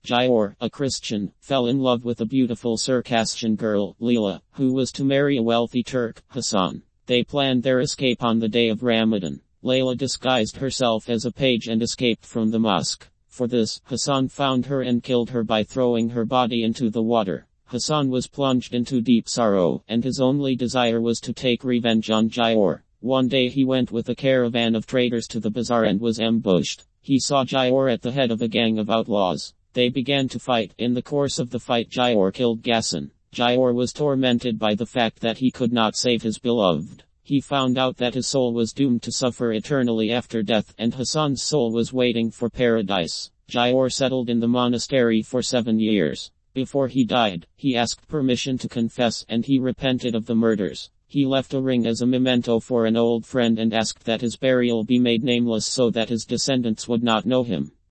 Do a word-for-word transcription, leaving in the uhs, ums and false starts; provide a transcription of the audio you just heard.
Gior, a Christian, fell in love with a beautiful Circassian girl, Leila, who was to marry a wealthy Turk, Hassan. They planned their escape on the day of Ramadan. Leila disguised herself as a page and escaped from the mosque. For this, Hassan found her and killed her by throwing her body into the water. Hassan was plunged into deep sorrow, and his only desire was to take revenge on Gior. One day he went with a caravan of traders to the bazaar and was ambushed. He saw Gior at the head of a gang of outlaws. They began to fight. In the course of the fight, Gior killed Ghassan. Gior was tormented by the fact that he could not save his beloved. He found out that his soul was doomed to suffer eternally after death, and Hassan's soul was waiting for paradise. Gior settled in the monastery for seven years. Before he died, he asked permission to confess, and he repented of the murders. He left a ring as a memento for an old friend and asked that his burial be made nameless so that his descendants would not know him.